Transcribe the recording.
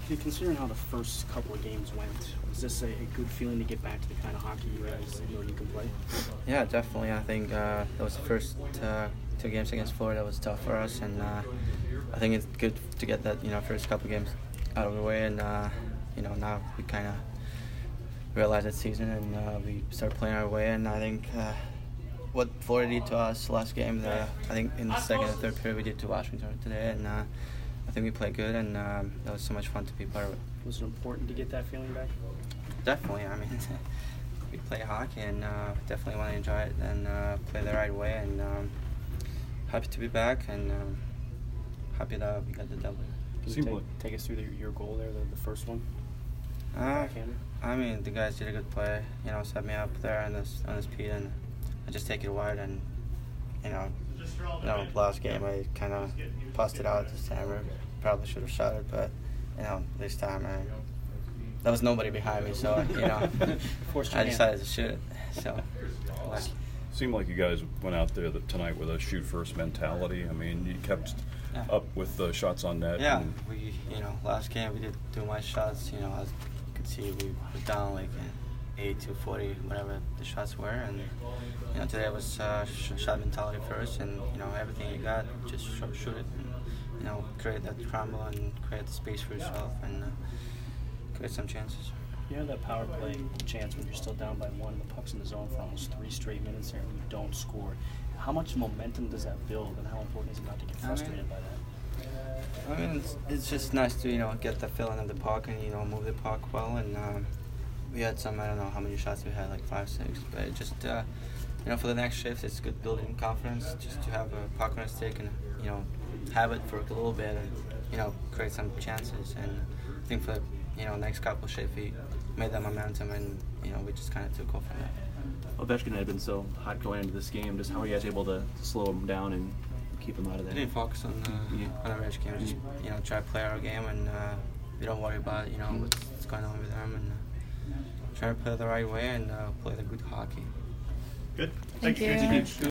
Considering how the first couple of games went, was this a good feeling to get back to the kind of hockey you guys know you can play? Yeah, definitely. I think that was the first 2 games against Florida was tough for us, and I think it's good to get that first couple games out of the way, and now we kind of realize that season and we start playing our way. And I think what Florida did to us last game, I think in the second and third period we did to Washington today, and I think we played good, and that was so much fun to be part of it. Was it important to get that feeling back? Definitely. I mean, we play hockey, and definitely want to enjoy it and play the right way. And happy to be back, and happy that we got the W. Can you take us through your goal there, the first one? I mean, the guys did a good play. Set me up there on this speed, and I just take it wide. And last game I kind of passed it out this time. Probably should have shot it, but this time there was nobody behind me, so I decided to shoot it. So. Seemed like you guys went out there tonight with a shoot-first mentality. I mean, you kept up with the shots on net. Yeah, we last game we did too much shots. As you could see, we were down like 8 to 40, whatever the shots were, and today was shot mentality first, and everything you got, just shoot it, and create that scramble and create the space for yourself and create some chances. You had that power play chance when you're still down by 1, the puck's in the zone for almost 3 straight minutes there, and you don't score. How much momentum does that build, and how important is it not to get frustrated by that? I mean, it's just nice to get the feeling of the puck and move the puck well, and we had some, I don't know how many shots we had, like 5, 6, but it just for the next shift it's good building confidence just to have a puck on a stick and have it for a little bit and create some chances. And I think for next couple shifts we made that momentum, and we just kind of took off from that. Ovechkin had been so hot going into this game. Just how are you guys able to slow him down and keep him out of there? We didn't focus on our edge game. Just try to play our game, and we don't worry about what's going on with them, and try to play the right way and play the good hockey. Good. Thank you.